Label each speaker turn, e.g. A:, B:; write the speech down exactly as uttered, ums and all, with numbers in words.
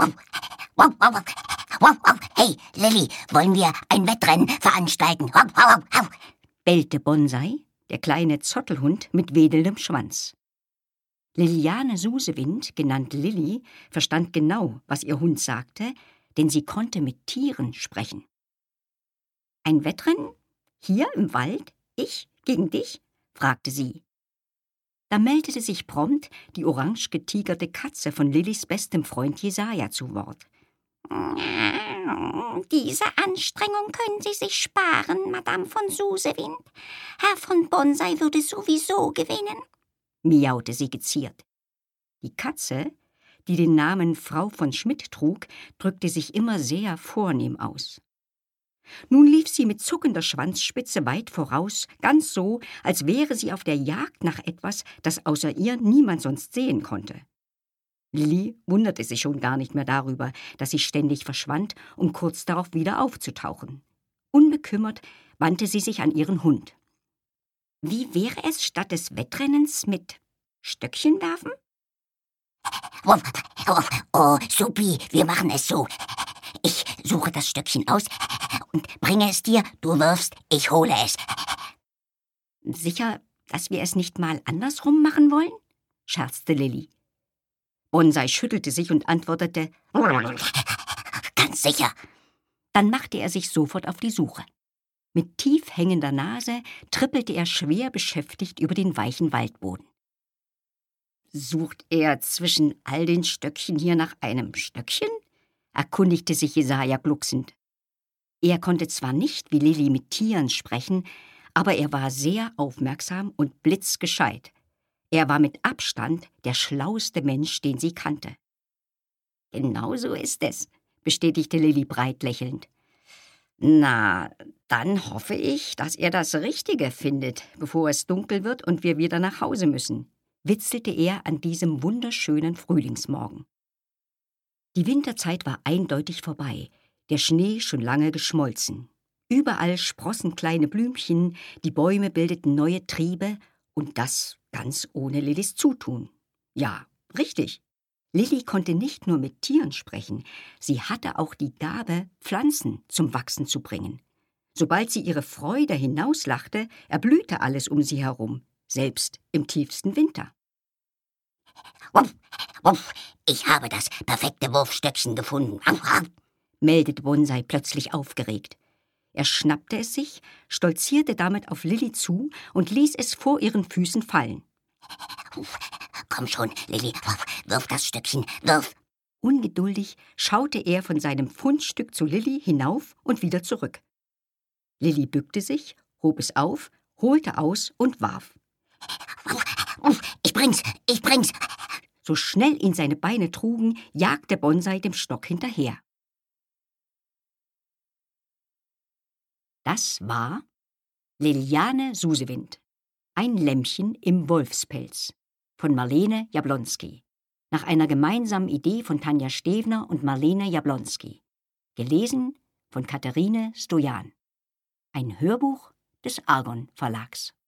A: Hey, Lilli, wollen wir ein Wettrennen veranstalten? Bellte Bonsai, der kleine Zottelhund mit wedelndem Schwanz. Liliane Susewind, genannt Lilli, verstand genau, was ihr Hund sagte, denn sie konnte mit Tieren sprechen. »Ein Wettrennen? Hier im Wald? Ich gegen dich?« fragte sie. Da meldete sich prompt die orange getigerte Katze von Lillis bestem Freund Jesaja zu Wort. »Diese Anstrengung können Sie sich sparen, Madame von Susewind. Herr von Bonsai würde sowieso gewinnen«, miaute sie geziert. Die Katze, die den Namen Frau von Schmidt trug, drückte sich immer sehr vornehm aus. Nun lief sie mit zuckender Schwanzspitze weit voraus, ganz so, als wäre sie auf der Jagd nach etwas, das außer ihr niemand sonst sehen konnte. Lilli wunderte sich schon gar nicht mehr darüber, dass sie ständig verschwand, um kurz darauf wieder aufzutauchen. Unbekümmert wandte sie sich an ihren Hund. »Wie wäre es statt des Wettrennens mit Stöckchen werfen?« Oh, oh, oh, supi, wir machen es so. Ich suche das Stöckchen aus und bringe es dir, du wirfst, ich hole es. »Sicher, dass wir es nicht mal andersrum machen wollen?« scherzte Lilli. Bonsai schüttelte sich und antwortete, »Ganz sicher.« Dann machte er sich sofort auf die Suche. Mit tief hängender Nase trippelte er schwer beschäftigt über den weichen Waldboden. »Sucht er zwischen all den Stöckchen hier nach einem Stöckchen?« erkundigte sich Jesaja glucksend. Er konnte zwar nicht wie Lilli mit Tieren sprechen, aber er war sehr aufmerksam und blitzgescheit. Er war mit Abstand der schlauste Mensch, den sie kannte. »Genau so ist es«, bestätigte Lilli breit lächelnd. »Na, dann hoffe ich, dass er das Richtige findet, bevor es dunkel wird und wir wieder nach Hause müssen«, witzelte er an diesem wunderschönen Frühlingsmorgen. Die Winterzeit war eindeutig vorbei, der Schnee schon lange geschmolzen. Überall sprossen kleine Blümchen, die Bäume bildeten neue Triebe, und das ganz ohne Lillis Zutun. Ja, richtig. Lilli konnte nicht nur mit Tieren sprechen, sie hatte auch die Gabe, Pflanzen zum Wachsen zu bringen. Sobald sie ihre Freude hinauslachte, erblühte alles um sie herum, selbst im tiefsten Winter. »Wuff, wuff, ich habe das perfekte Wurfstöckchen gefunden«, meldete Bonsai plötzlich aufgeregt. Er schnappte es sich, stolzierte damit auf Lilli zu und ließ es vor ihren Füßen fallen. »Komm schon, Lilli, wirf das Stöckchen, wirf!« Ungeduldig schaute er von seinem Fundstück zu Lilli hinauf und wieder zurück. Lilli bückte sich, hob es auf, holte aus und warf. »Ich bring's, ich bring's!« So schnell ihn seine Beine trugen, jagte Bonsai dem Stock hinterher. Das war Liliane Susewind, ein Lämmchen im Wolfspelz von Marlene Jablonski, nach einer gemeinsamen Idee von Tanja Stevner und Marlene Jablonski, gelesen von Katharine Stojan, ein Hörbuch des Argon Verlags.